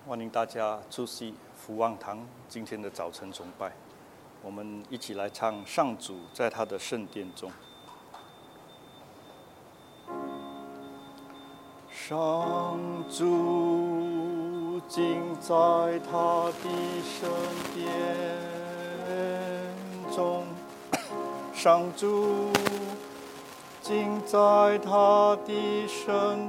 欢迎大家出席福望堂今天的早晨崇拜。我们一起来唱上主在他的圣殿中。上主竟在他的圣殿中，上主竟在他的圣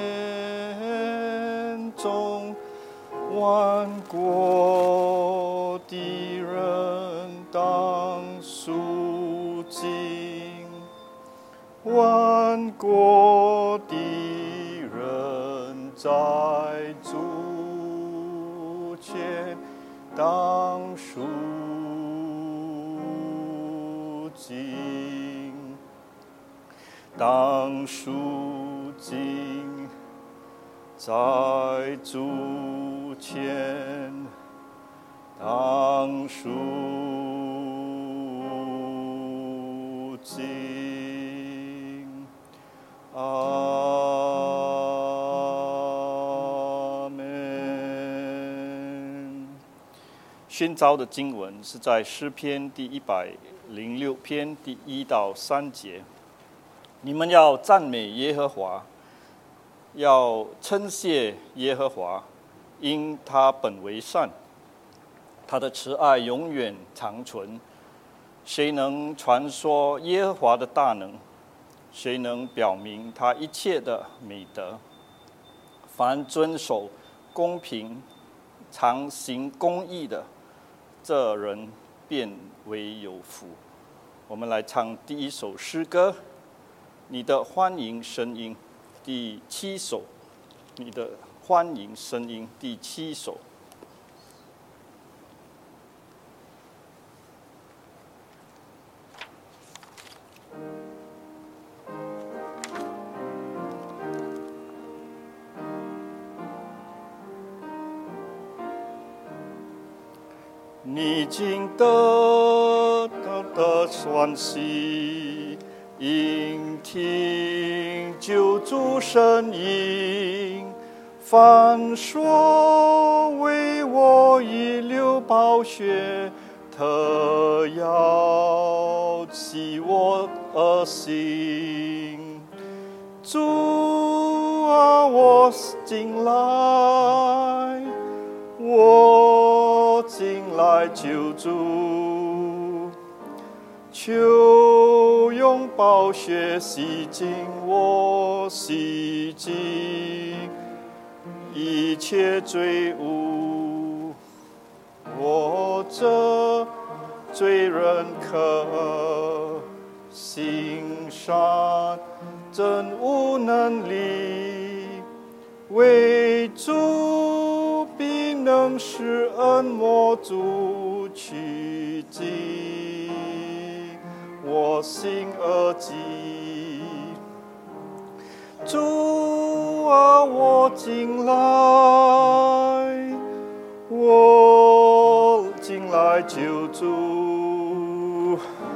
殿中，万国的人当肃静，万国的人在主前当肃静，当肃静，在主前当肃静。阿们。宣召的经文是在诗篇第106篇第1到3节。你们要赞美耶和华，要称谢耶和华，因他本为善，他的慈爱永远长存。谁能传说耶和华的大能？谁能表明他一切的美德？凡遵守公平、常行公义的，这人便为有福。我们来唱第一首诗歌，你的欢迎声音，第7首。你的欢迎声音，第7首。你竟得到的欢喜，应听救主声音。凡说为我已流宝血，特要起我恶心。主啊，我进来，我进来救主，求用宝血洗净我，洗净一切罪污。我这罪人可行善，真无能力，为主必能施恩，魔主取经我心恶疾。主啊，我进来，我进来救主，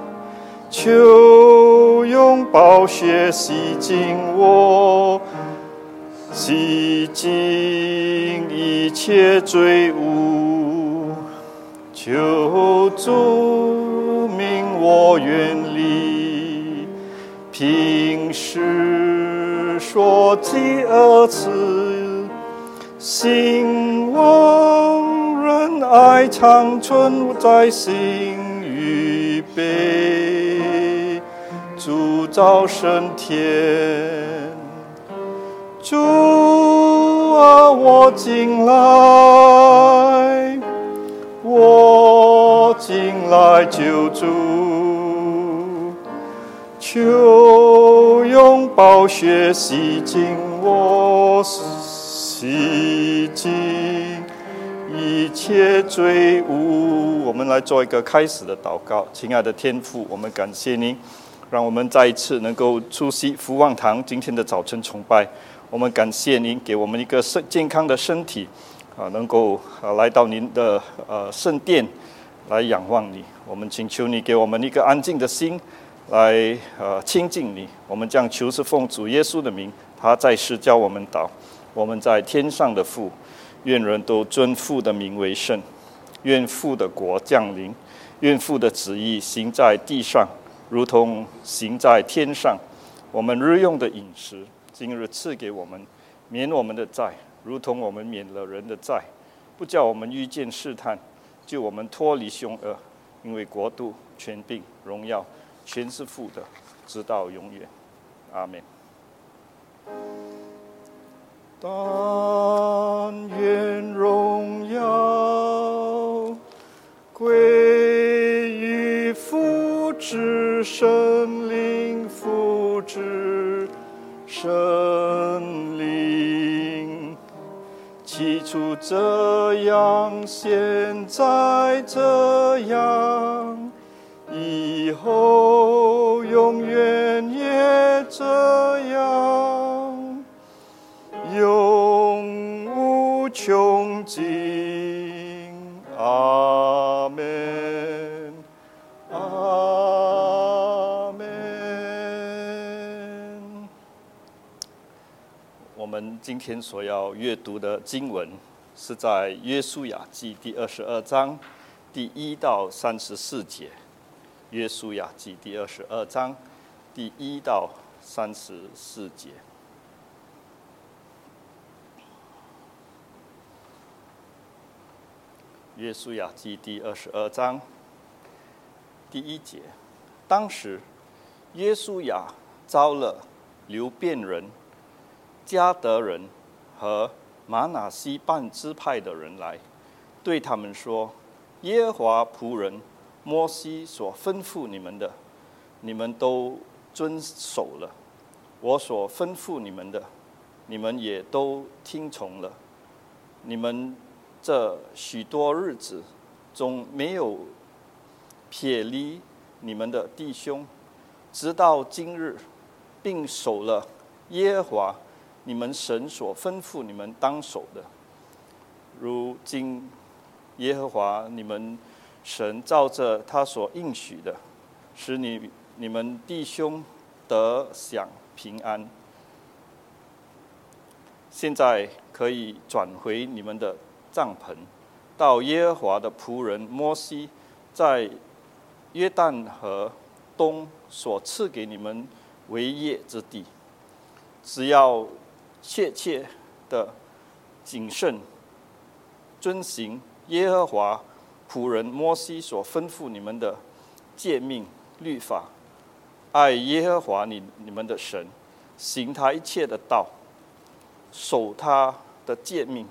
求用宝血洗净我，洗净一切罪污。求主命我远离，平时说饥饿词，兴旺仁爱长存在心预备，主造升天。主啊，我进来，我进来救主，求用宝血洗净我，洗净一切罪污。我们来做一个开始的祷告。亲爱的天父，我们感谢您，让我们再一次能够出席福望堂今天的早晨崇拜。我们感谢您给我们一个健康的身体，能够来到您的圣殿来仰望你。我们请求你给我们一个安静的心，来亲近你。我们将求是奉主耶稣的名，他在世教我们祷。我们在天上的父， 愿人都尊父的名为圣。愿父的国降临，愿父的旨意行在地上，如同行在天上。我们日用的饮食，今日赐给我们，免我们的债，如同我们免了人的债，不叫我们遇见试探，救我们脱离凶恶。因为国度、权柄、荣耀，全是父的，直到永远。阿们。但愿荣耀归于父之圣灵，父之圣灵。起初这样，现在这样，以后永远也这样，永无穷尽。阿们，阿们。我们今天所要阅读的经文是在约书亚记第22章第1到34节。约书亚记第22章第1到34节。约书亚记第22章第1节。当时约书亚招了流便人、迦得人和玛拿西半支派的人来，对他们说：耶和华仆人摩西所吩咐你们的，你们都遵守了；我所吩咐你们的，你们也都听从了。你们这许多日子中没有撇离你们的弟兄，直到今日，并守了耶和华你们神所吩咐你们当守的。如今耶和华你们神照着他所应许的，使你们弟兄得享平安。现在可以转回你们的帐篷，到耶和华的仆人摩西在约旦河东所赐给你们为业之地。只要切切的谨慎遵行耶和华仆人摩西所吩咐你们的诫命律法，爱耶和华你们的神，行他一切的道，守他的诫命，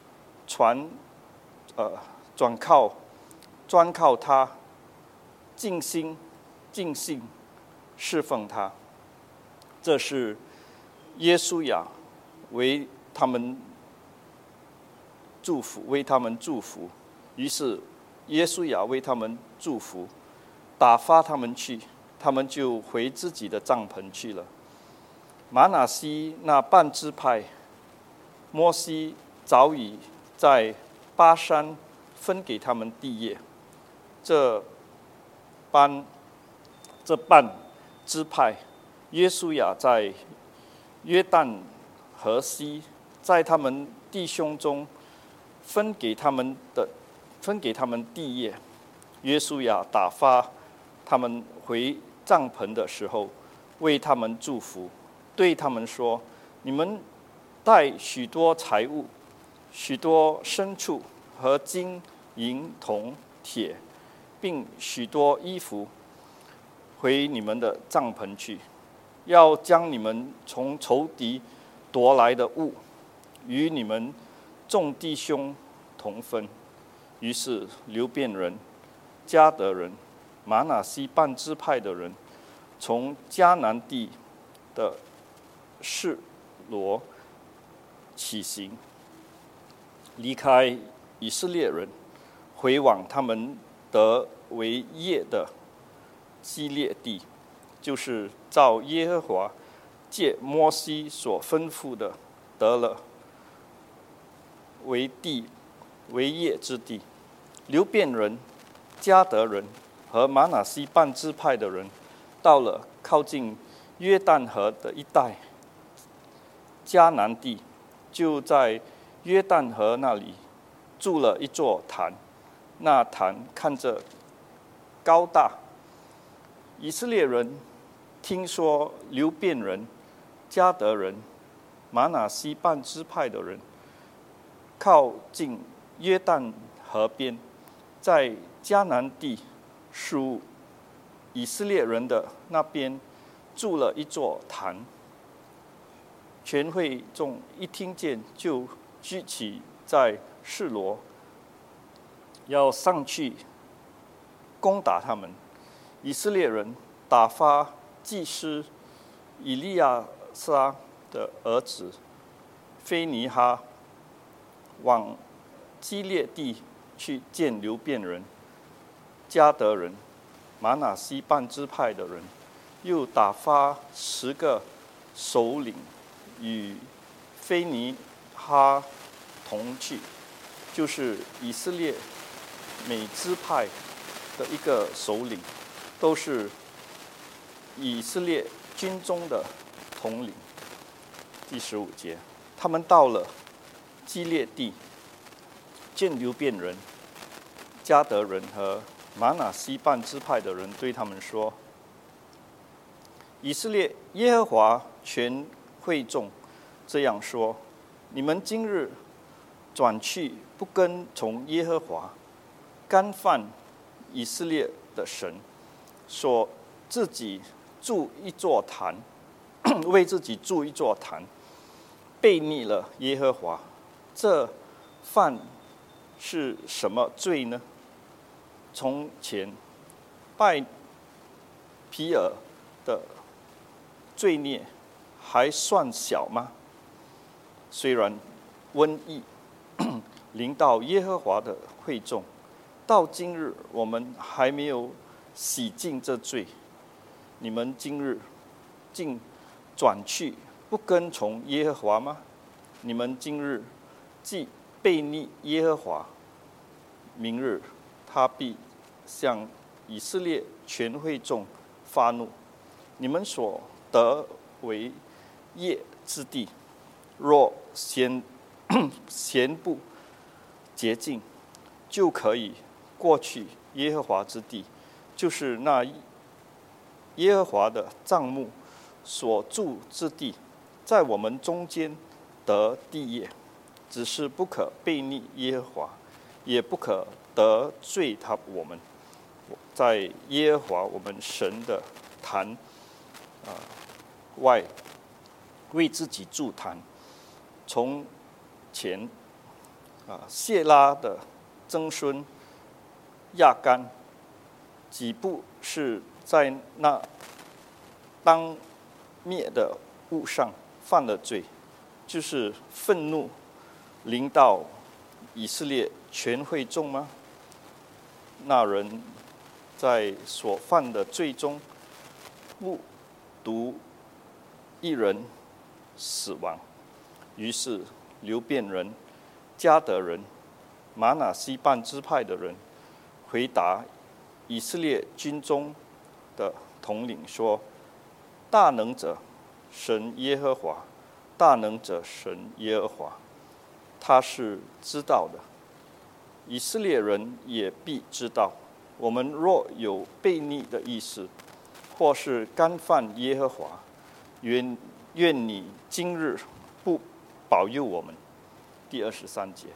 专靠他，尽心尽性侍奉他。这是约书亚为他们祝福。于是约书亚为他们祝福，打发他们去，他们就回自己的帐篷去了。玛拿西那半支派，摩西早已在巴山分给他们地业。这半支派，约书亚在约旦河西，在他们弟兄中分给他们地业。约书亚打发他们回帐篷的时候，为他们祝福，对他们说：你们带许多财物、许多牲畜和金银铜铁，并许多衣服，回你们的帐篷去，要将你们从仇敌夺来的物与你们众弟兄同分。于是流便人、迦得人、玛拿西半支派的人，从迦南地的示罗起行，离开以色列人，回往他们得为业的基列地，就是照耶和华借摩西所吩咐的，得了为业之地。流便人、迦得人和玛拿西半支派的人，到了靠近约旦河的一带迦南地，就在约旦河那里筑了一座坛，那坛看着高大。以色列人听说流便人、迦得人、玛拿西半支派的人靠近约旦河边，在迦南地属以色列人的那边筑了一座坛。全会众一听见，就聚起在示罗，要上去攻打他们。以色列人打发祭司以利亚撒的儿子菲尼哈往基列地去见流便人、迦得人、玛拿西半支派的人，又打发10个首领与菲尼哈同去，就是以色列每支派的一个首领，都是以色列军中的统领。第15节，他们到了基列地，见流便人、迦得人和玛拿西半支派的人，对他们说：以色列耶和华全会众这样说：你们今日转去不跟从耶和华，干犯以色列的神，说自己筑一座坛，为自己筑一座坛，悖逆了耶和华，这犯是什么罪呢？从前拜毗尔的罪孽还算小吗？虽然瘟疫临到耶和华的会众，到今日我们还没有洗净这罪。你们今日竟转去不跟从耶和华吗？你们今日既悖逆耶和华，明日他必向以色列全会众发怒。你们所得为业之地，若嫌不洁净，就可以过去耶和华之地，就是那耶和华的帐幕所住之地，在我们中间得地业。只是不可悖逆耶和华，也不可得罪我们，在耶和华我们神的坛外为自己筑坛。从前谢拉的曾孙亚干几不是在那当灭的物上犯了罪，就是愤怒临到以色列全会众吗？那人在所犯的罪中目睹一人死亡，于是流便人、迦得人、玛拿西半支派的人回答以色列军中的统领说：大能者神耶和华，大能者神耶和华，他是知道的，以色列人也必知道。我们若有悖逆的意思，或是干犯耶和华，愿你今日不保佑我们。第23节，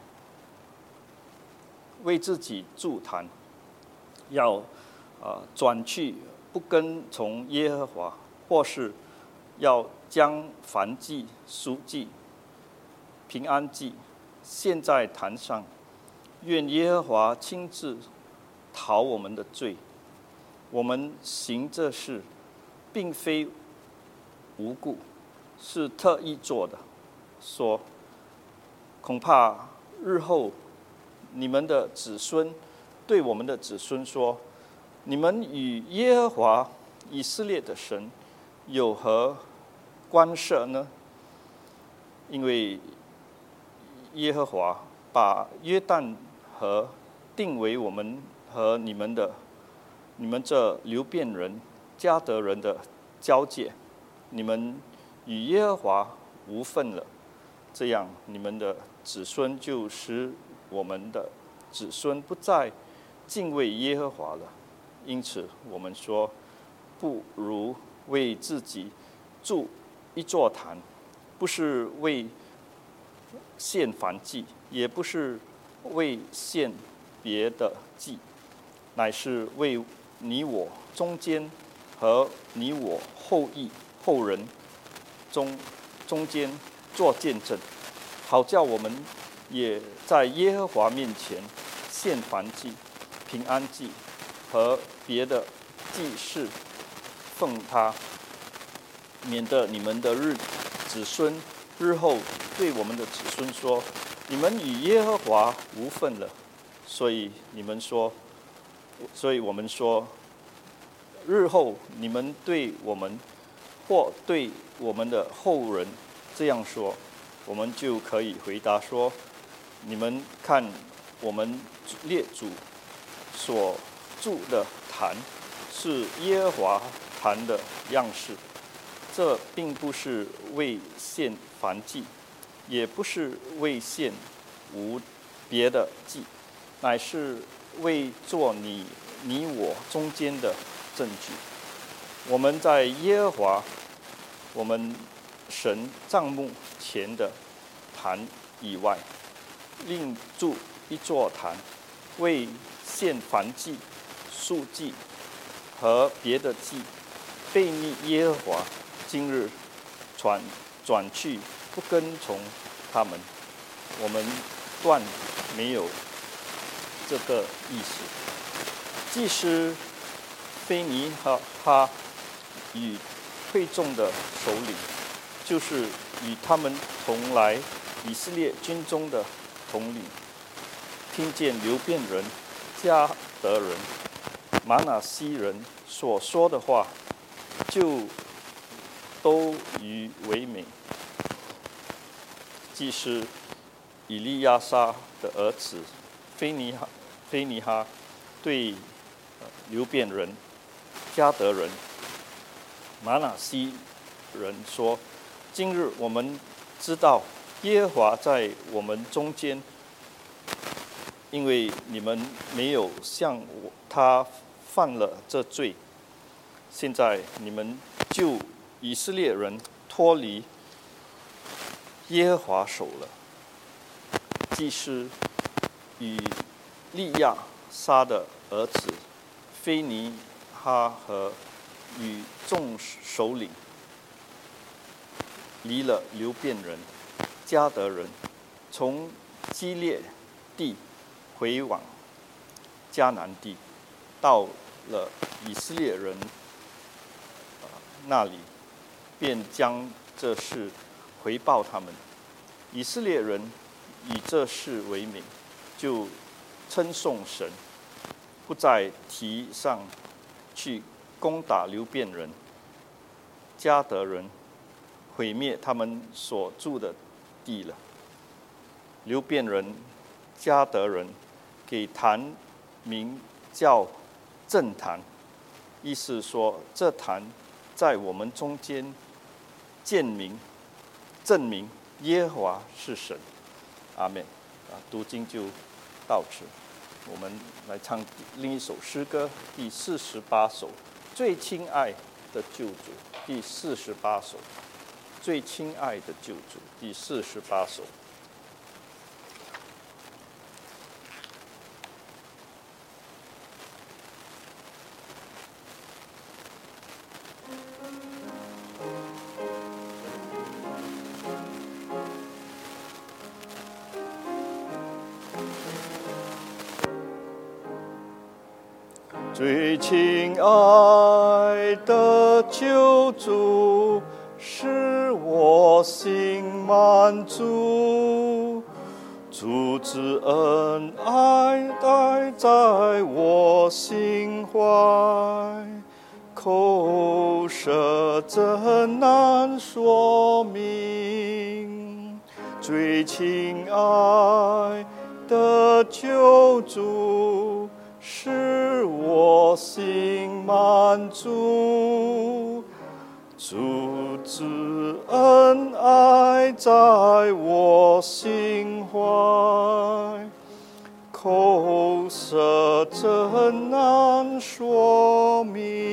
为自己筑坛，要转去不跟从耶和华，或是要将燔祭、赎祭、平安祭献在坛上，愿耶和华亲自讨我们的罪。我们行这事并非无故，是特意做的。说恐怕日后你们的子孙对我们的子孙说：你们与耶和华以色列的神有何关涉呢？因为耶和华把约旦河定为我们和你们这流便人、迦得人的交界，你们与耶和华无分了。 这样你们的子孙就使我们的子孙不再敬畏耶和华了。因此我们说，不如为自己筑一座坛，不是为献燔祭，也不是为献别的祭，乃是为你我中间和你我后人中间做见证，好叫我们也在耶和华面前献燔祭、平安祭和别的祭事奉他，免得你们的子孙日后对我们的子孙说：你们与耶和华无分了。所以我们说，日后你们对我们或对我们的后人这样说，我们就可以回答说：你们看，我们列祖所筑的坛是耶和华坛的样式，这并不是为献燔祭，也不是为献无别的祭，乃是为做你我中间的证据。我们在耶和华我们神帐幕前的坛以外，另筑一座坛，为献燔祭、素祭和别的祭，悖逆耶和华。今日转去不跟从他们，我们断没有这个意思。祭司非尼哈与会众的首领，就是与他们同来以色列军中的统领，听见流便人、迦得人、玛拿西人所说的话，就都以为美。祭司以利亚撒的儿子非尼哈对流便人、迦得人、玛拿西人说：今日我们知道耶和华在我们中间，因为你们没有向他犯了这罪。现在你们救以色列人脱离耶和华手了。祭司与利亚撒的儿子非尼哈和与众首领离了流便人、迦得人，从基列地回往迦南地，到了以色列人那里，便将这事回报他们。以色列人以这事为名，就称颂神，不再提上去攻打流便人、迦得人，毁灭他们所住的地了。流便人、迦得人给坛名叫正坛，意思说这坛在我们中间证明耶和华是神。阿们。读经就到此，我们来唱另一首诗歌，第48首，最亲爱的救主。第48首，最亲爱的救主。第48首。最亲爱的救主，使我心满足，主之恩爱待在我心怀，口舌真难说明。最亲爱的救主，使我心满足，主主之恩爱在我心怀，口舌真难说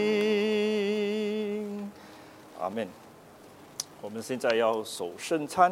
明。阿们。我们现在要守圣餐。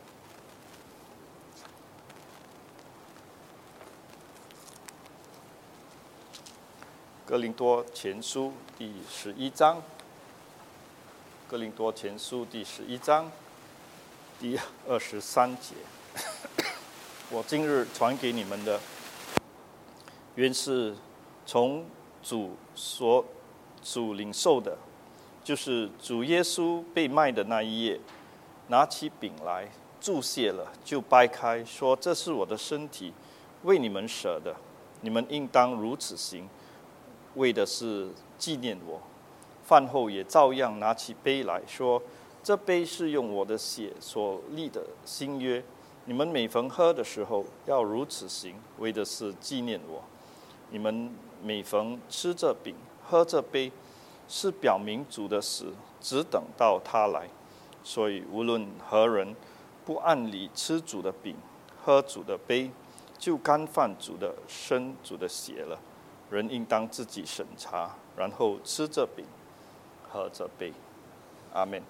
哥林多前书第11章，哥林多前书第11章第23节。我今日传给你们的，原是从主领受的，就是主耶稣被卖的那一夜，拿起饼来，祝谢了，就掰开，说：“这是我的身体，为你们舍的，你们应当如此行，为的是纪念我。”饭后也照样拿起杯来说：“这杯是用我的血所立的新约，你们每逢喝的时候，要如此行，为的是纪念我。你们每逢吃这饼、喝这杯，是表明主的死，只等到他来。所以无论何人不按理吃主的饼、喝主的杯，就干犯主的身、主的血了。人应当自己审查，然后吃这饼、喝这杯。”阿们。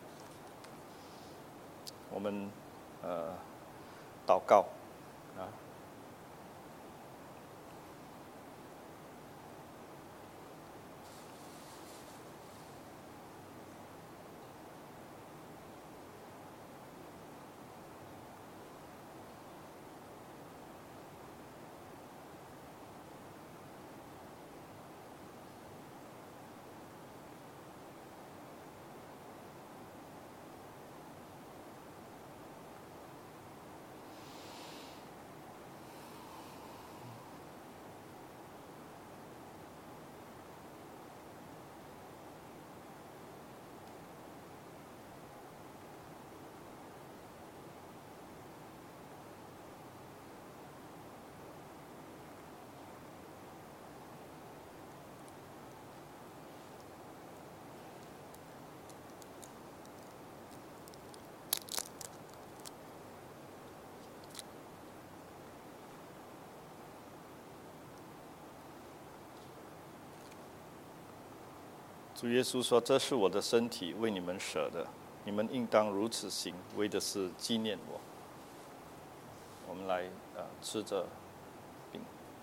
我们祷告啊。主耶稣说：“这是我的身体，为你们舍的，你们应当如此行，为的是纪念我。”我们来吃着饼。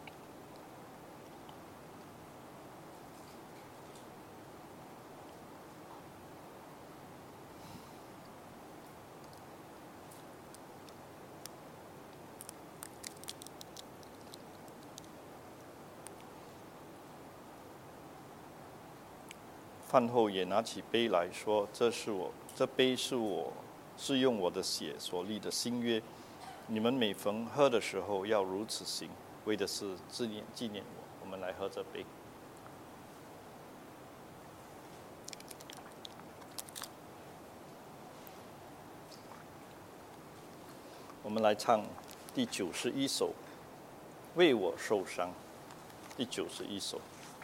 饭后也拿起杯来说：“这杯是用我的血所立的新约，你们每逢喝的时候要如此行，为的是纪念我。”我们来喝这杯。我们来唱第91首《为我受伤》。第91首。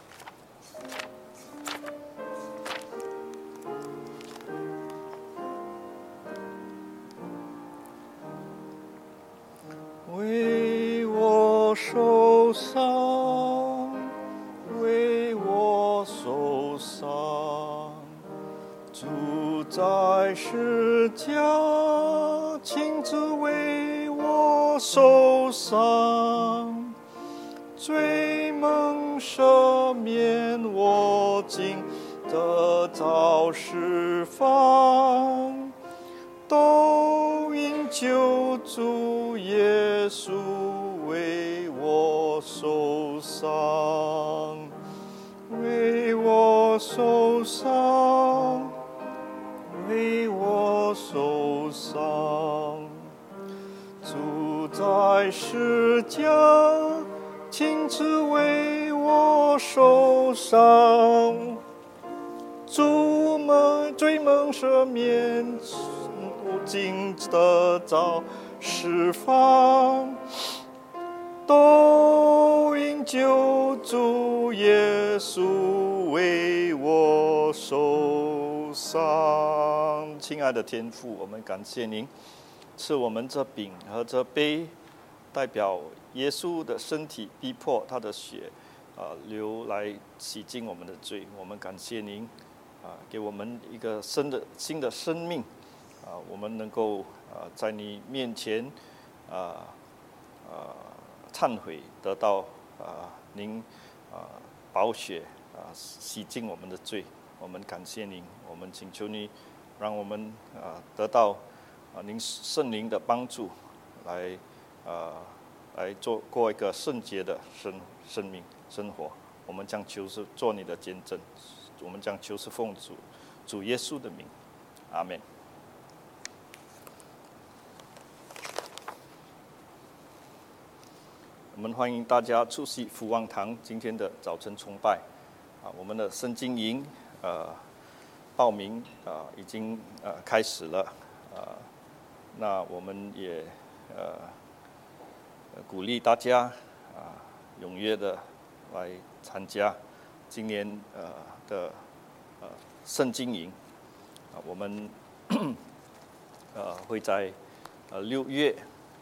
为我受伤，为我受伤，主在十架亲自为我受伤，罪蒙赦免，我今得到释放，都因救主耶稣为我受伤，为我受伤，为我受伤。主在十架亲自为我受伤，罪蒙赦免，我今得到释放，都因救主耶稣为我受伤。 上。亲爱的天父，我们感谢您赐我们这饼和这杯，代表耶稣的身体逼迫他的血流来洗净我们的罪。我们感谢您给我们一个新的生命我们能够在你面前忏悔，得到您宝血洗净我们的罪。我们感谢您，我们请求你让我们得到您圣灵的帮助，来过一个圣洁的生活。我们将求是做你的见证，我们将求是奉主耶稣的名，阿们。我们欢迎大家出席福望堂今天的早晨崇拜我们的圣经营报名已经开始了那我们也鼓励大家踊跃的来参加今年的圣经营我们会在6月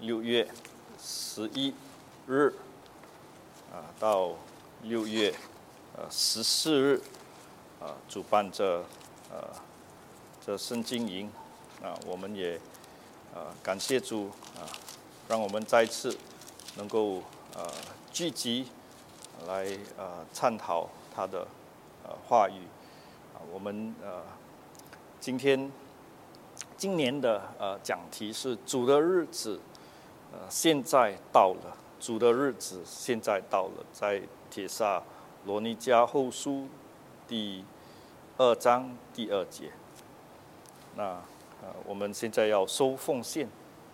11日到6月14日主办这圣经营我们也感谢主让我们再次能够聚集来探讨他的话语我们今年的讲题是主的日子现在到了，主的日子现在到了，在帖撒罗尼迦后书第2章第2节。那我们现在要收奉献。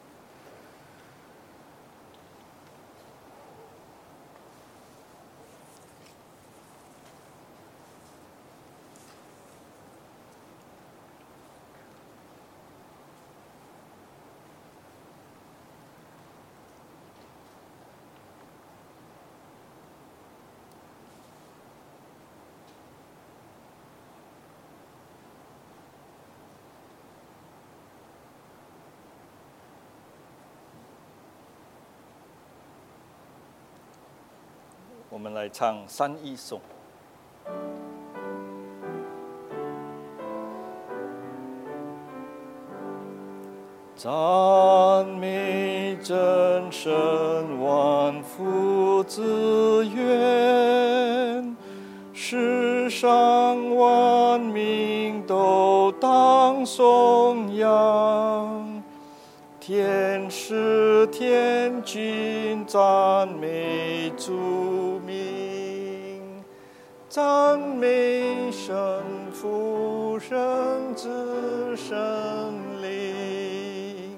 我们来唱三一颂。赞美真神万福之源，世上万民都当颂扬。天使天君赞美主名，赞美神父圣子圣灵。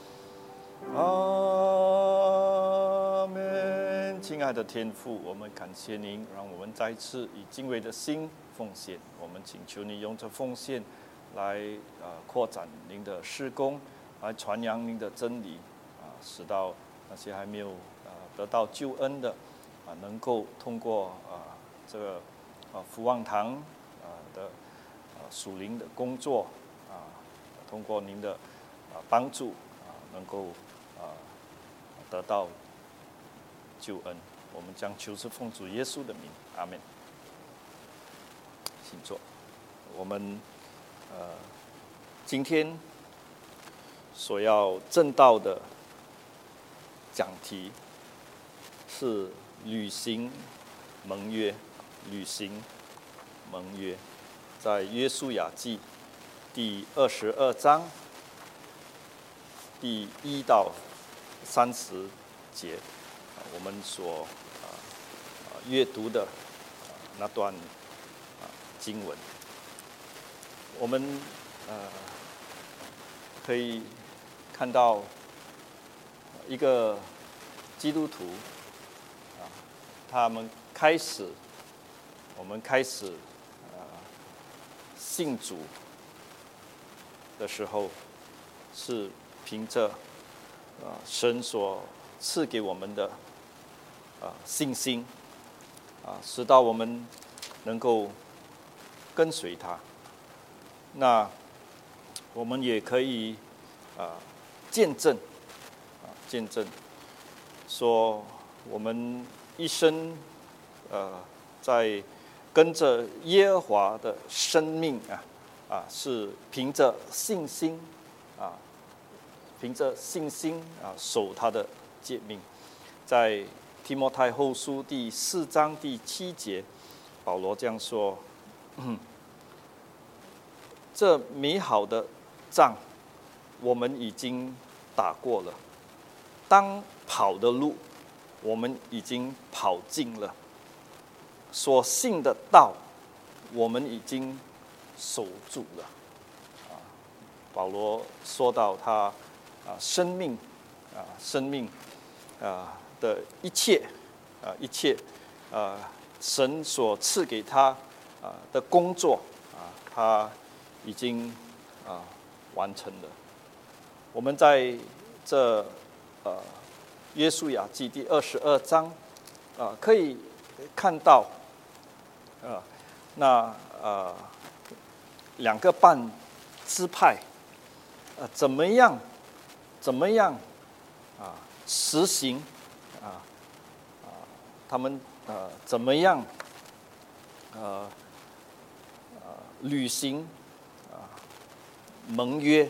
阿们。亲爱的天父，我们感谢您，让我们再次以敬畏的心奉献。我们请求你用这奉献来扩展您的事工，来传扬您的真理使到那些还没有得到救恩的能够通过这个福望堂的属灵的工作通过您的帮助能够得到救恩。我们将求是奉主耶稣的名，阿们。请坐。我们今天所要证道的讲题是履行盟约，履行盟约，在约书亚记第22章第1到30节，我们所阅读的那段经文，我们可以看到一个基督徒我们开始信主的时候，是凭着神所赐给我们的信心使到我们能够跟随他那我们也可以见证说我们一生在跟着耶和华的生命是凭着信心守他的诫命。在提摩太后书第4章第7节，保罗这样说：这美好的仗我们已经打过了，当跑的路我们已经跑尽了，所信的道我们已经守住了。保罗说到他生命的一切神所赐给他的工作他已经完成了。我们在这约书亚记第22章可以看到那2个半支派怎么样实行他们怎么样履行盟约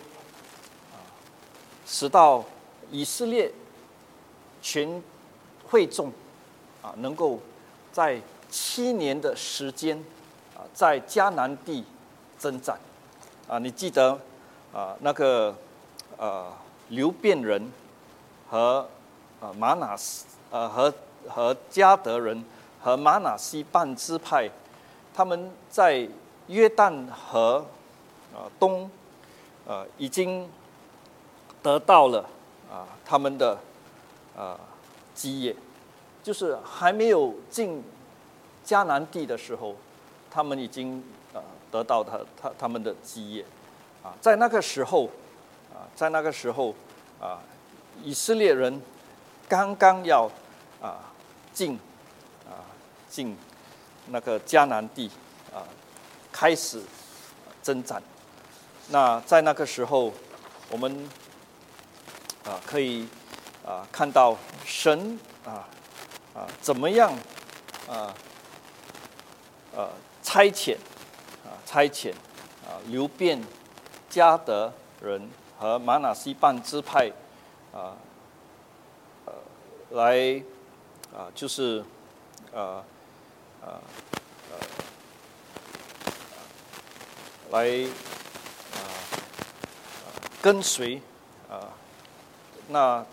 使到以色列全会众能够在7年的时间在迦南地征战你记得那个流便人和玛拿西和迦得人和玛拿西半支派，他们在约旦河东已经得到了他们的基业，就是还没有进迦南地的时候，他们已经得到他们的基业在那个时候以色列人刚刚要进那个迦南地开始征战。那在那个时候，我们可以看到神怎么样差遣流便、迦得人和玛拿西半支派来就是来跟随那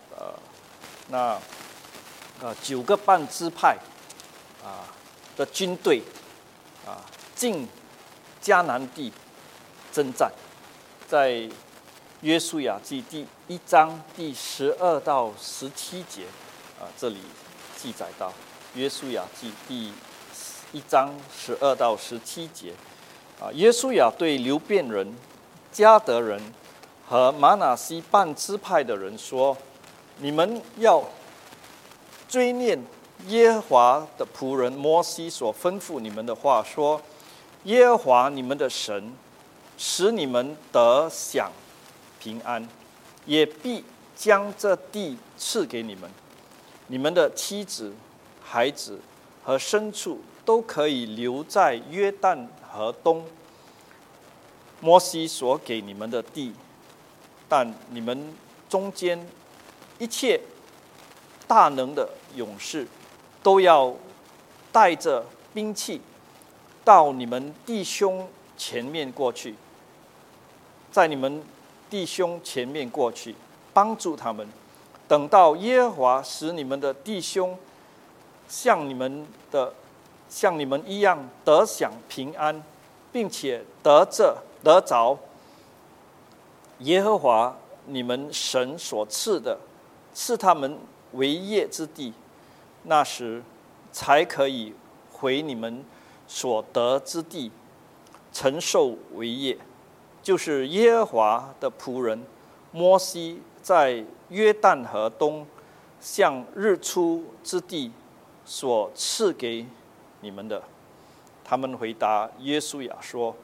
9个半支派的军队进迦南地征战。在约书亚记第1章第12到17节这里记载到约书亚记第1章12到17节约书亚对流便人、迦得人和玛拿西半支派的人说：你们要追念耶和华的仆人摩西所吩咐你们的话，说耶和华你们的神使你们得享平安，也必将这地赐给你们，你们的妻子、孩子和牲畜都可以留在约旦河东摩西所给你们的地，但你们中间一切大能的勇士都要带着兵器到你们弟兄前面过去，在你们弟兄前面过去，帮助他们，等到耶和华使你们的弟兄像你们一样得享平安，并且得着耶和华你们神所赐的，赐他们为业之地，那时才可以回你们所得之地，承受为业，就是耶和华的仆人摩西在约旦河东向日出之地所赐给你们的。他们回答约书亚说：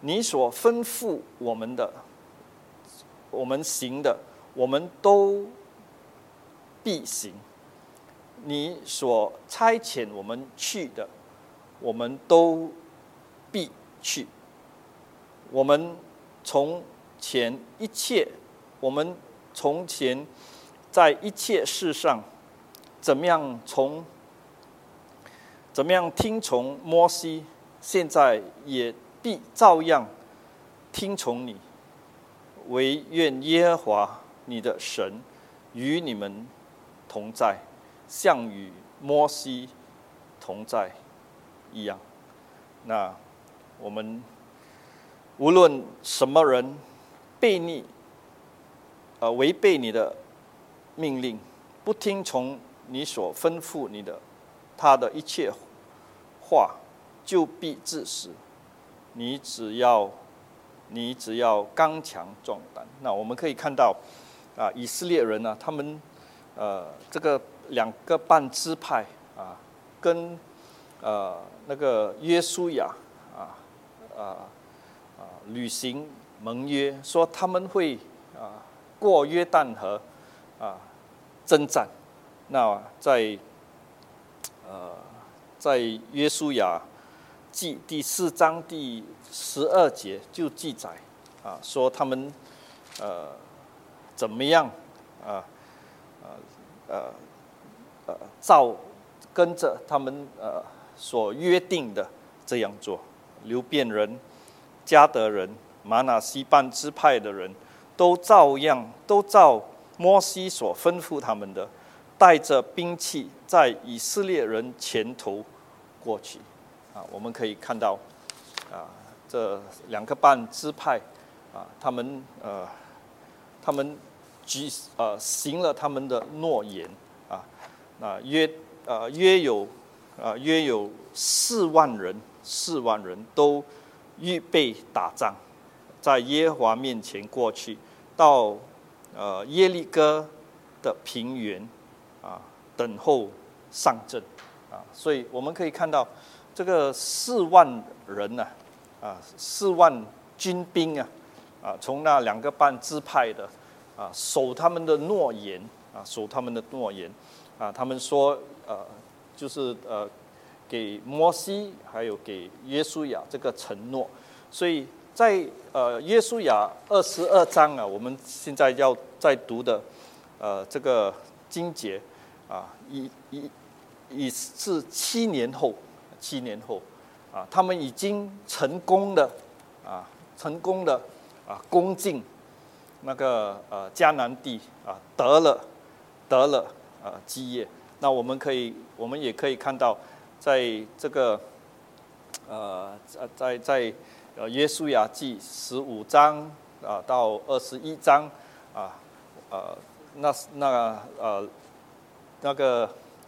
你所吩咐我们的，我们行的，我们都必行；你所差遣我们去的，我们都必去。我们从前在一切事上，怎么样听从摩西，现在也必照样听从你。惟愿耶和华你的神与你们同在，像与摩西同在一样。那我们无论什么人违背你的命令，不听从你所吩咐他的一切话，就必致死。你只要刚强壮胆。那我们可以看到以色列人他们这个2个半支派跟那个约书亚履行盟约，说他们会过约旦河征战。那在约书亚记第4章第12节就记载说他们怎么样跟着他们所约定的这样做。流便人、迦得人、玛拿西半支派的人都照摩西所吩咐他们的，带着兵器在以色列人前头过去。我们可以看到这2个半支派他们行了他们的诺言约有4万人都预备打仗，在耶和华面前过去，到耶利哥的平原等候上阵所以我们可以看到这个4万人4万军兵从那2个半支派的守他们的诺言他们说就是给摩西还有给约书亚这个承诺。所以在约书亚22章我们现在要再读的这个经节已是7年后他们已经成功的攻进那个迦南地得了基业。那我们也可以看到，在这个在约书亚记15章到21章那个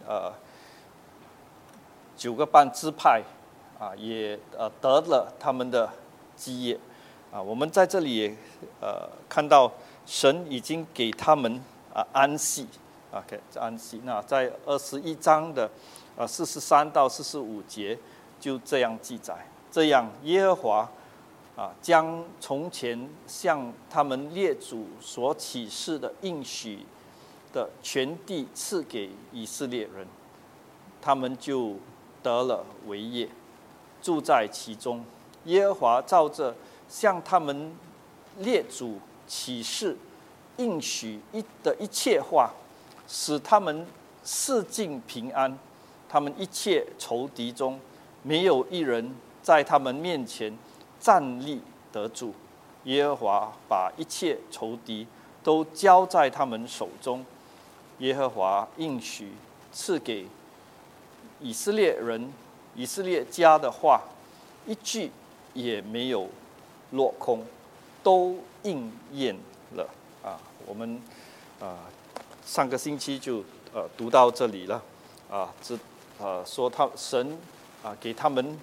9个半支派也得了他们的基业我们在这里也看到神已经给他们安息安息。那在21章的43到45节就这样记载：这样耶和华将从前向他们列祖所起誓的应许的全地赐给以色列人，他们就得了为业，住在其中。耶和华照着向他们列祖起誓应许的一切话，使他们四境平安。他们一切仇敌中，没有一人在他们面前站立得住。耶和华把一切仇敌都交在他们手中。耶和华应许赐给以色列人、以色列家的话，一句也没有落空，都应验了我们上个星期就读到这里了说神给他们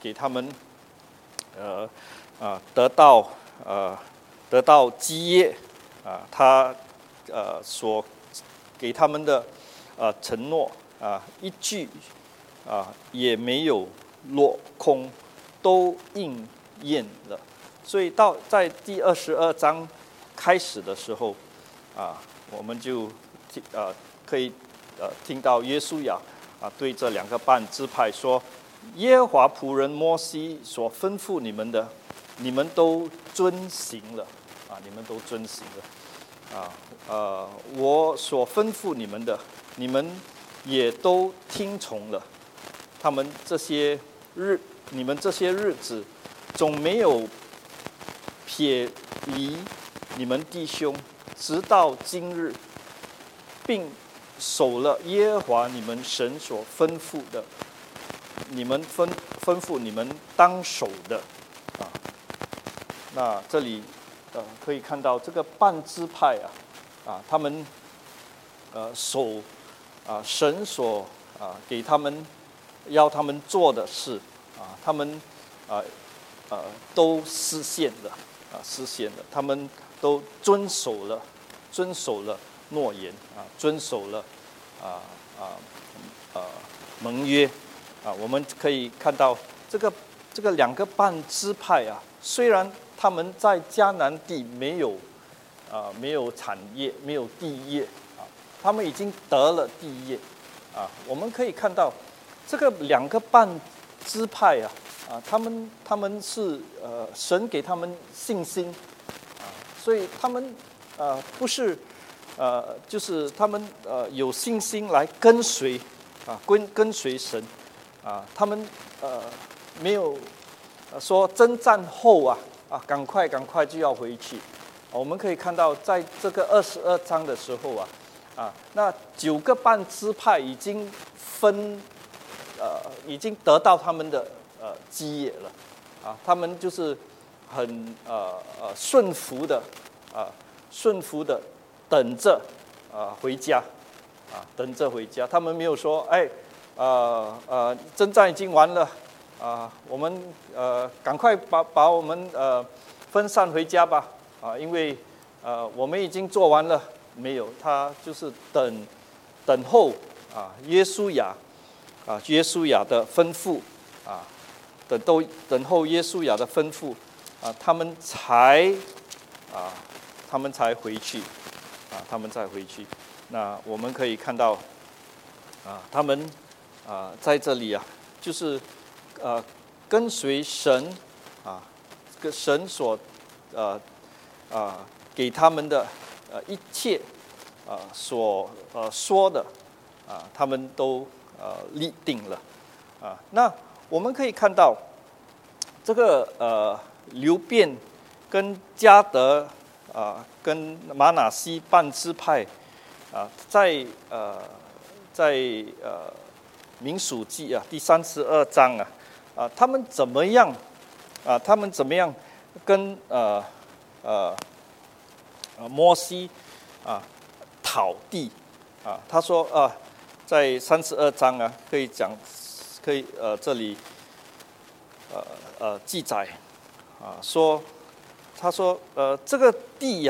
得到基业他所给他们的承诺一句也没有落空，都应验了所以在第22章开始的时候，我们就可以听到约书亚对这2个半支派说：耶和华仆人摩西所吩咐你们的，你们都遵行了你们都遵行了我所吩咐你们的，你们也都听从了。你们这些日子总没有撇离你们弟兄，直到今日，并守了耶和华你们神所吩咐的，你们吩咐你们当守的那这里可以看到这个半支派他们守神所给他们要他们做的事他们都实现了他们都遵守了诺言遵守了盟约我们可以看到这个2个半支派虽然他们在迦南地没有产业，没有地业他们已经得了地业我们可以看到这个2个半支派他们是神给他们信心所以他们不是就是他们有信心来跟随跟随神他们没有说征战后赶快就要回去。我们可以看到在这个22章的时候那9个半支派已经得到他们的基业了他们就是很顺服的等着回家等着回家。他们没有说征战已经完了我们赶快把我们分散回家吧因为我们已经做完了。没有，他就是等候约书亚的吩咐等候约书亚的吩咐他们才回去他们才回去。那我们可以看到他们在这里就是跟随神跟神所给他们的一切所说的他们都立定了那我们可以看到这个流便跟迦得跟玛拿西半支派在民数记第32章他们怎么样跟摩西讨地他说在32章可以这里记载说他说这个地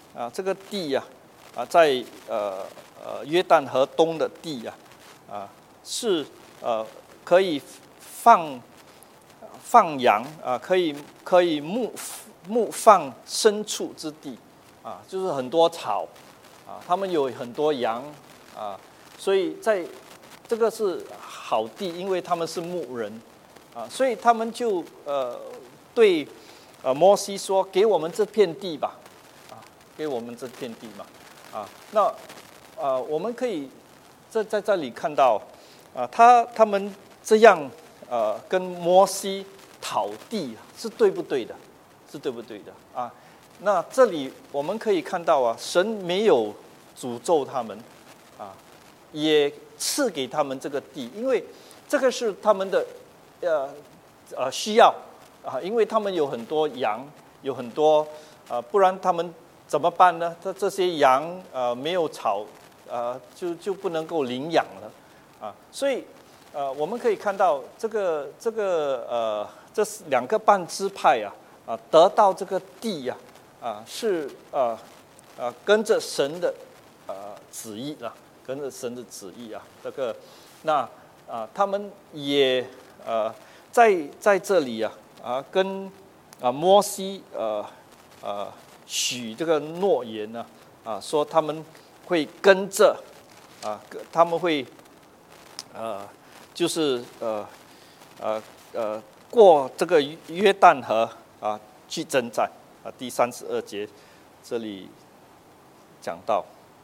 在约旦河东的地是可以放羊可以牧放牲畜之地就是很多草他们有很多羊所以在这个是好地，因为他们是牧人所以他们就对摩西说：“给我们这片地吧，给我们这片地嘛。”那我们可以在这里看到他们这样跟摩西讨地是对不对的？是对不对的那这里我们可以看到神没有诅咒他们也赐给他们这个地，因为这个是他们的需要因为他们有很多羊，有很多不然他们怎么办呢？这些羊没有草就不能够领养了所以我们可以看到这2个半支派得到这个地是跟着神的旨意跟着神的旨意那他们也在这里跟摩西许这个诺言呢，说他们会跟着他们会就是过这个约旦河去征战第32节这里讲到，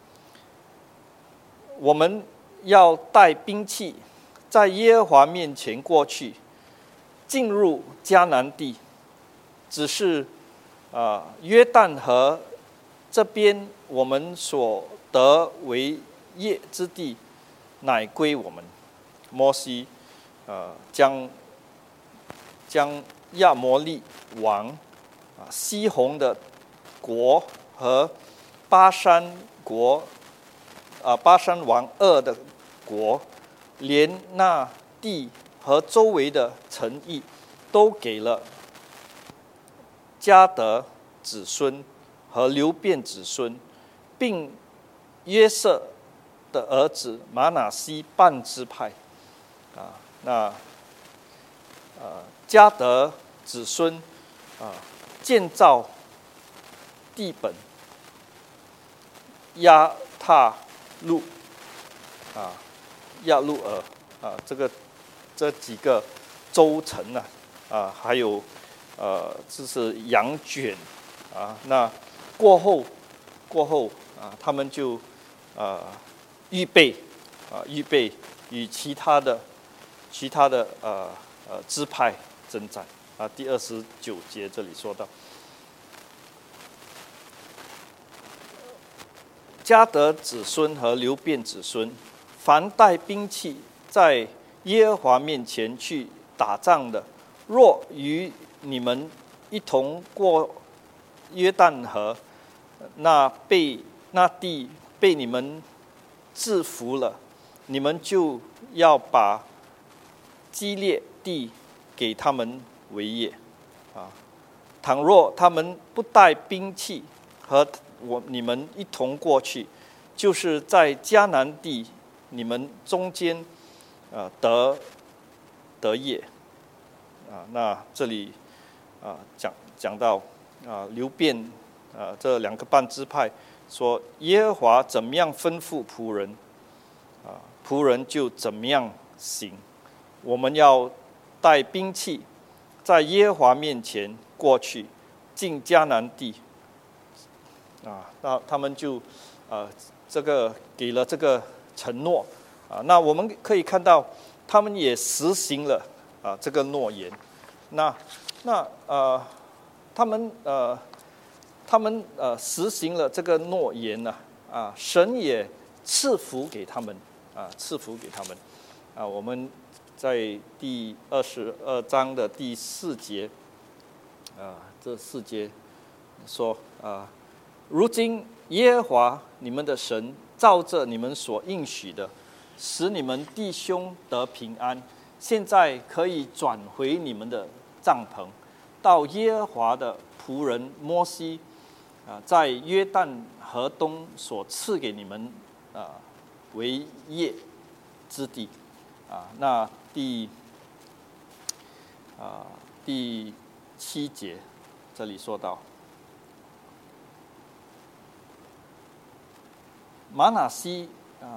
我们要带兵器，在耶和华面前过去，进入迦南地。只是约旦河这边我们所得为业之地，乃归我们。摩西将亚摩利王西宏的国和巴珊王噩的国，连那地和周围的城邑，都给了迦得子孙和流便子孙，并约瑟的儿子玛拿西半支派。迦得子孙建造地本、亚塔路亚路尔这几个州城还有就是羊卷那过后他们就预备与其他的支派征战第29节这里说到，迦得子孙和流便子孙，凡带兵器在耶和华面前去打仗的，若与你们一同过约旦河，那地被你们制服了，你们就要把基列地给他们为业倘若他们不带兵器和你们一同过去，就是在迦南地你们中间得业那这里讲到流便这两个半支派说，耶和华怎么样吩咐仆人仆人就怎么样行。我们要带兵器，在耶和华面前过去，进迦南地那他们就这个给了这个承诺那我们可以看到，他们也实行了这个诺言。那他们实行了这个诺言神也赐福给他们我们在第22章的第4节这4节说如今耶和华你们的神照着你们所应许的，使你们弟兄得平安，现在可以转回你们的帐篷，到耶和华的仆人摩西在约旦河东所赐给你们为业之地那第7节这里说到，玛拿西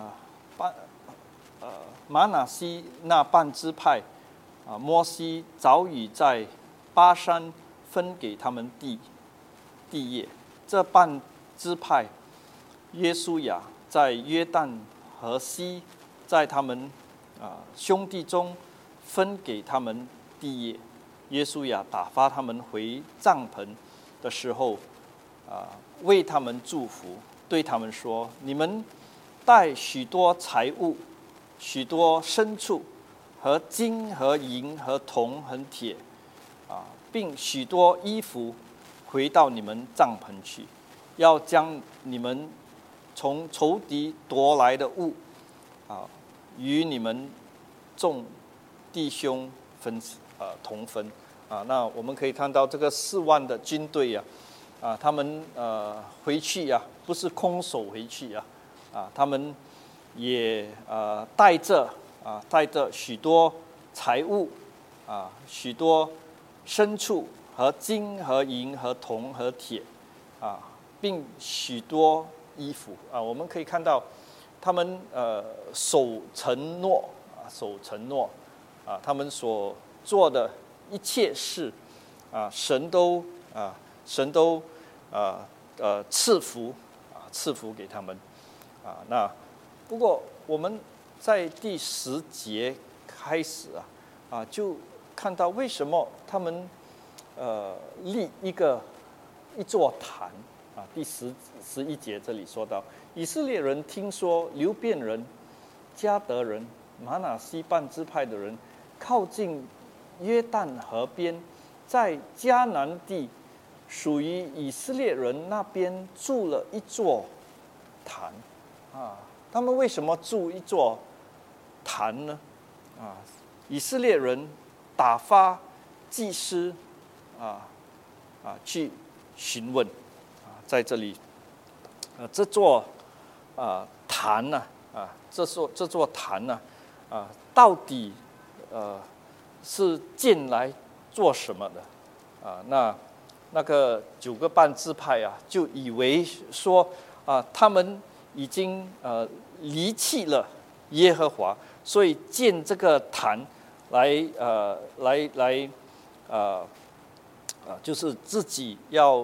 那半支派摩西早已在巴珊分给他们地业。这半支派约书亚在约旦河西，在他们兄弟中分给他们地业。约书亚打发他们回帐篷的时候为他们祝福，对他们说，你们带许多财物、许多牲畜和金和银和铜和铁并许多衣服回到你们帐篷去，要将你们从仇敌夺来的物与你们众弟兄同分那我们可以看到这个4万的军队他们回去不是空手回去他们也带着许多财物许多牲畜和金和银和铜和铁，并许多衣服我们可以看到，他们守承诺他们所做的一切事神都赐福给他们那不过我们在第10节开始就看到为什么他们立一座坛第11节这里说到，以色列人听说流便人、迦得人、玛拿西半支派的人靠近约旦河边，在迦南地属于以色列人那边筑了一座坛他们为什么筑一座坛呢？以色列人打发祭司去询问在这里这座坛这座坛到底是建来做什么的那个9个半支派就以为说他们已经离弃了耶和华，所以建这个坛就是自己要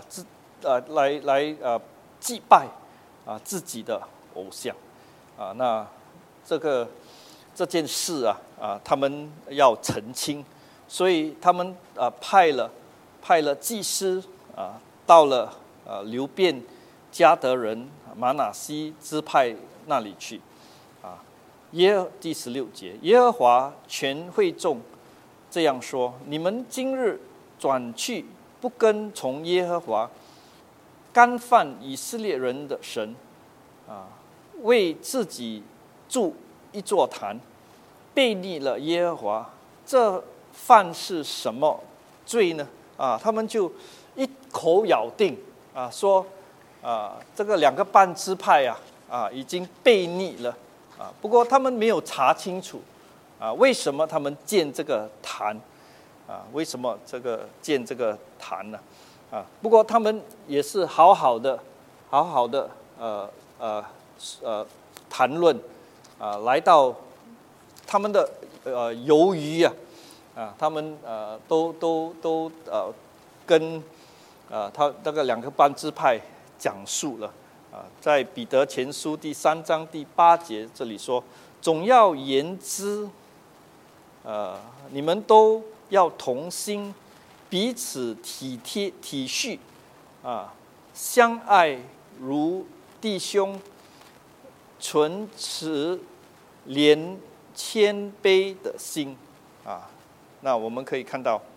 祭拜自己的偶像那这件事他们要澄清，所以他们派了祭司到了流便、迦得人、玛拿西支派那里去第16节，耶和华全会众这样说：你们今日转去不跟从耶和华，干犯以色列人的神为自己筑一座坛，背逆了耶和华，这犯是什么罪呢？他们就一口咬定说这个2个半支派已经背逆了不过他们没有查清楚为什么他们建这个坛为什么建这个坛呢不过他们也是好好的谈论来到他们的由于他们都跟他那个2个半支派讲述了在彼得前书第3章第8节这里说，总要言之你们都要同心，彼此体恤相爱如弟兄，存持连谦卑的心那我们可以看到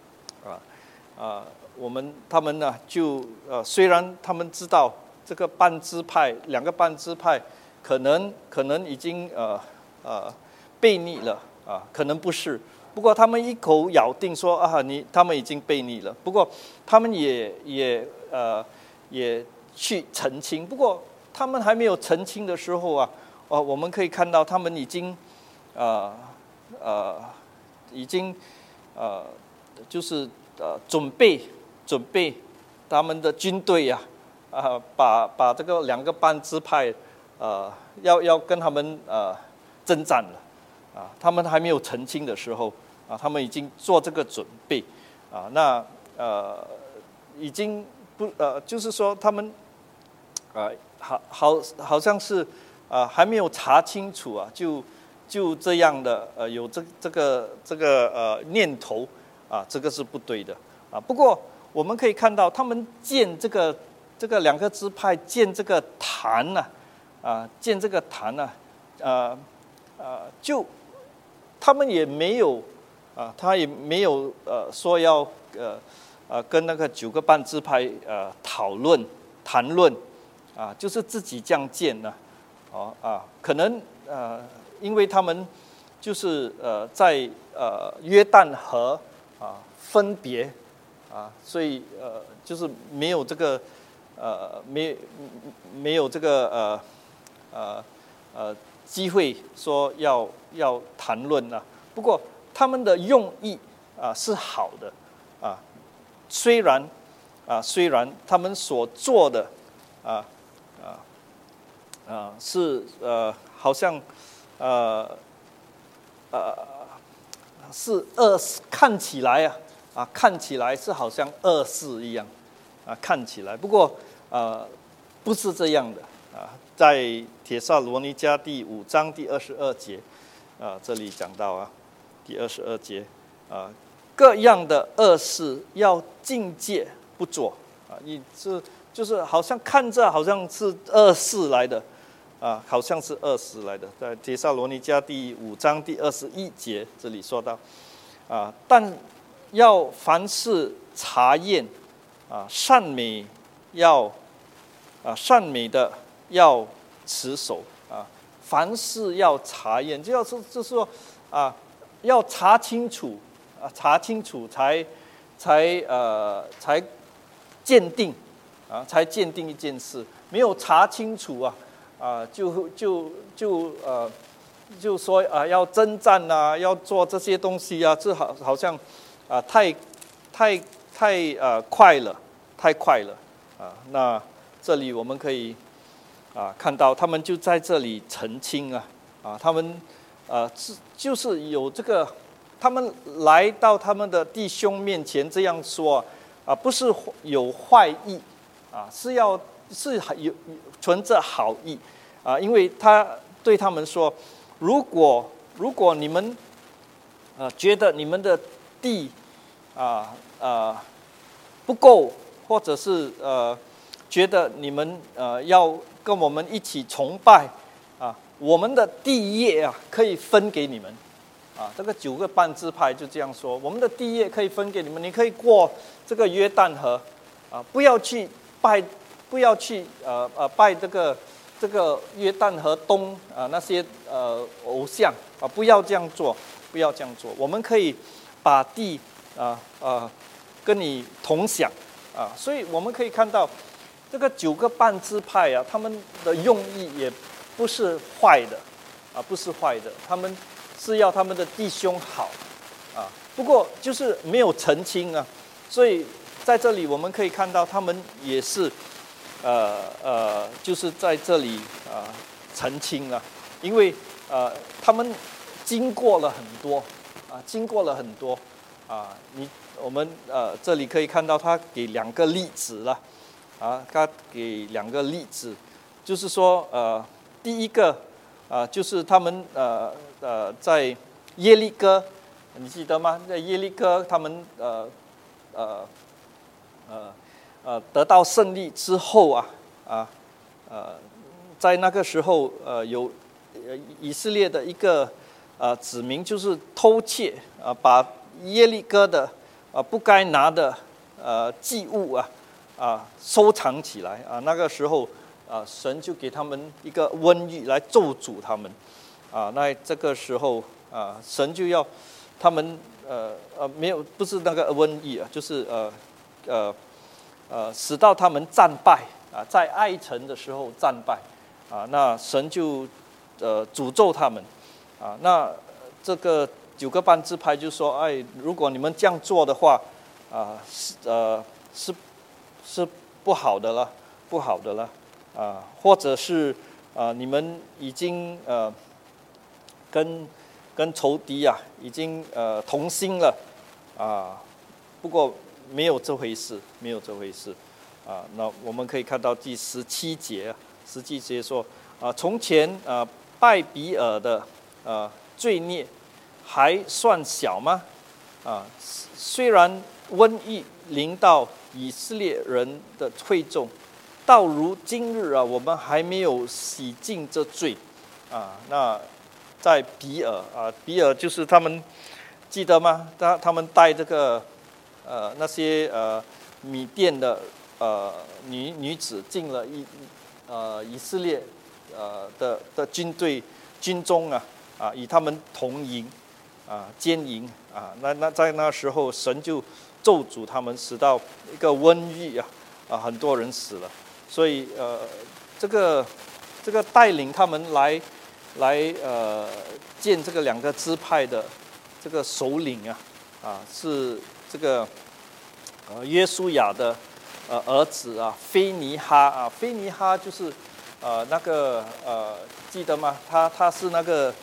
他们呢就虽然他们知道这个半支派2个半支派可能已经背逆了可能不是，不过他们一口咬定说他们已经背逆了。不过他们也去澄清，不过他们还没有澄清的时候我们可以看到他们已经就是准备他们的军队把这个2个半支派要跟他们征战了他们还没有澄清的时候他们已经做这个准备那已经就是说他们好像是还没有查清楚就这样的有这个念头这个是不对的不过我们可以看到他们建这个2个支派建这个坛建这个坛就他们也没有他也没有说要跟那个9个半支派谈论就是自己这样建可能因为他们就是在约旦河分别所以就是没有这个没有这个机会说要谈论不过他们的用意是好的虽然他们所做的是好像是恶事，看起来看起来是好像恶事一样看起来，不过不是这样的在帖撒罗尼迦第5章第22节这里讲到第22节各样的恶事要禁戒不做就是好像看着好像是恶事来的好像是恶事来的，在帖撒罗尼迦第5章第21节这里说到但要凡事查验善美善美的要持守凡事要查验，就是说要查清楚才鉴定才鉴定一件事，没有查清楚就说要征战要做这些东西这好像太快了，太快了那这里我们可以看到他们就在这里澄清他们就是有这个，他们来到他们的弟兄面前这样说不是有坏意是有存着好意因为他对他们说，如果你们觉得你们的地不够，或者是觉得你们要跟我们一起崇拜我们的地业可以分给你们这个9个半支派就这样说，我们的地业可以分给你们，你可以过这个约旦河不要去拜这个约旦河东那些偶像不要这样做，不要这样做，我们可以把地跟你同享所以我们可以看到这个9个半支派他们的用意也不是坏的不是坏的，他们是要他们的弟兄好不过就是没有澄清所以在这里我们可以看到他们也是就是在这里澄清因为他们经过了很多我们这里可以看到他给2个例子了他给2个例子，就是说第一个就是他们在耶利哥，你记得吗？在耶利哥他们得到胜利之后在那个时候有以色列的一个子民就是偷窃把耶利哥的不该拿的祭物收藏起来那个时候神就给他们一个瘟疫来咒诅他们那这个时候神就要他们没有，不是那个瘟疫就是使到他们战败在爱城的时候战败那神就诅咒他们那这个9个半支派就说如果你们这样做的话是不好的了，不好的了或者是你们已经跟仇敌已经同心了不过没有这回事，没有这回事那我们可以看到第17节说从前拜比尔的罪孽还算小吗虽然瘟疫临到以色列人的会众，到如今日我们还没有洗净这罪那在比尔比尔就是他们记得吗？他们带这个那些米甸的女子进了以色列的军队军中与他们同营奸淫那在那时候神就咒诅他们，使到一个瘟疫很多人死了。所以这个带领他们来见这个2个支派的这个首领是这个约书亚的儿子啊，菲尼哈啊，菲尼哈就是那个记得吗？他是那个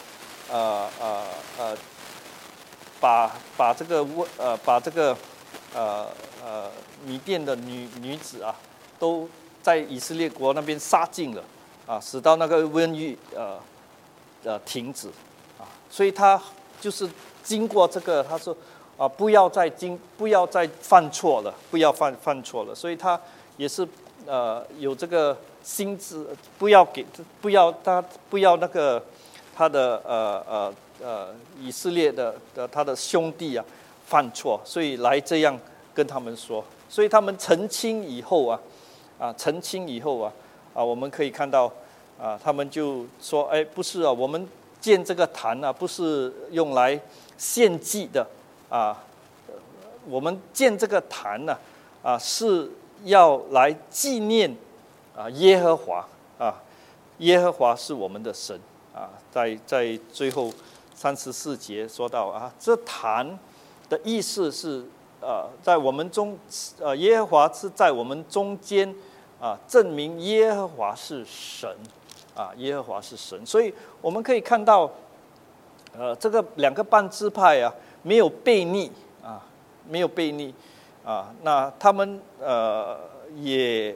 把这个米甸的女子啊，都在以色列国那边杀尽了啊，使到那个瘟疫停止啊，所以他就是经过这个，他说啊，不要再犯错了，不要犯错了，所以他也是有这个心智，不要那个他的以色列的他的兄弟啊犯错，所以来这样跟他们说，所以他们澄清以后啊，我们可以看到他们就说，哎，不是啊，我们建这个坛啊，不是用来献祭的啊，我们建这个坛呢是要来纪念耶和华啊，耶和华是我们的神啊，在最后34节说到啊，这坛的意思是在我们耶和华是在我们中间证明耶和华是神啊，耶和华是神，所以我们可以看到这个2个半支派啊没有悖逆啊，没有悖逆啊，那他们也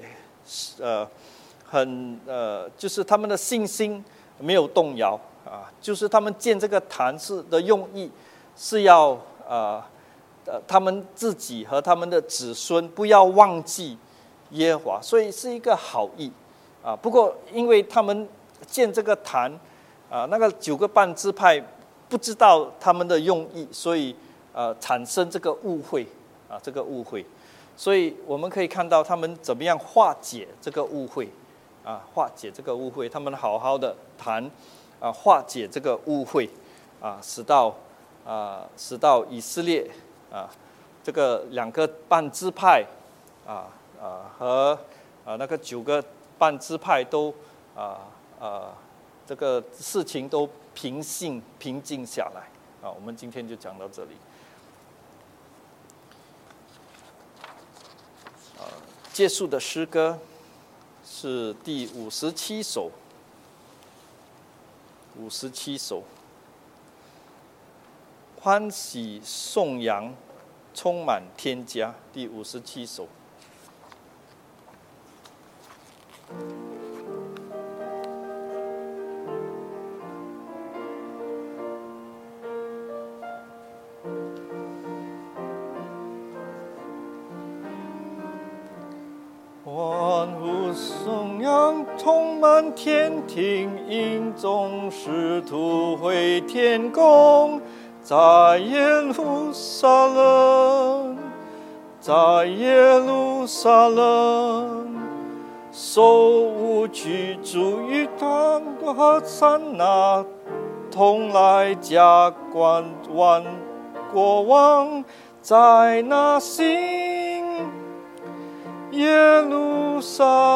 就是他们的信心没有动摇啊，就是他们建这个坛的用意是要他们自己和他们的子孙不要忘记耶和华，所以是一个好意啊。不过因为他们建这个坛那个9个半支派不知道他们的用意，所以产生这个误会这个误会，所以我们可以看到他们怎么样化解这个误会化解这个误会，他们好好的谈化解这个误会使到以色列这个2个半支派和那个9个半支派都这个事情都平静下来我们今天就讲到这里。结束的诗歌是第57首，57首，欢喜颂扬，充满天家，第57首。欢呼颂扬，充满天庭，音中使徒回天宫，在耶路撒冷，在耶路撒冷，手舞居住于他和山那，同来加冠万国王，在那新耶路撒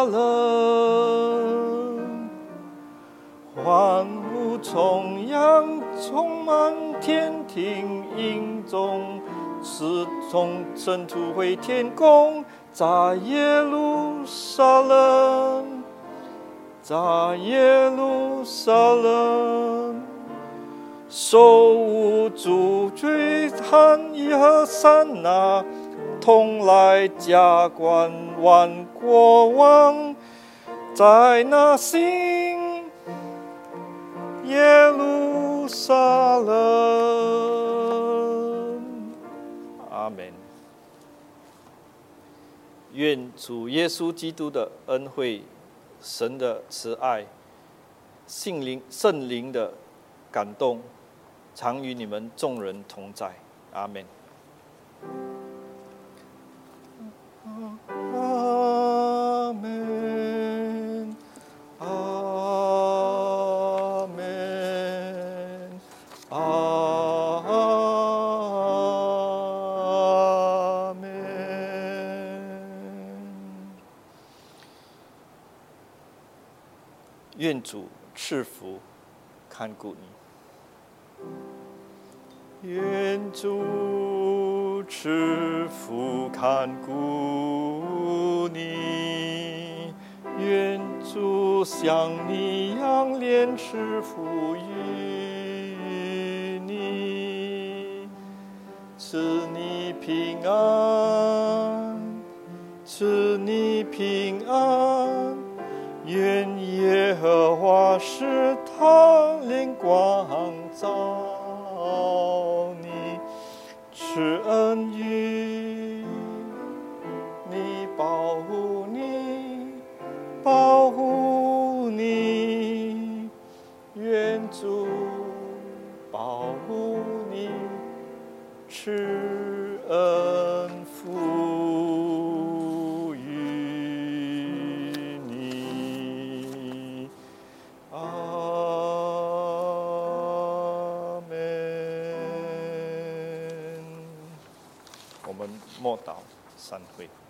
冷，欢呼重扬，充满天庭，音中是从尘土回天宫，在耶路撒冷，在耶路撒冷，手舞足吹，喊一和散那，同来加冠万国王，在那新耶路撒冷。阿们。愿主耶稣基督的恩惠、神的慈爱、圣灵的感动，常与你们众人同在。阿们。阿门，阿门，阿门。愿主赐福看顾你，愿主主赐福看顾你，愿主向你扬脸赐福于你，赐你平安，赐你平安。愿耶和华使他脸光照你，赐恩于你，保护你，保护你。愿主保护你，赐恩福于你。阿门。我们默祷散会。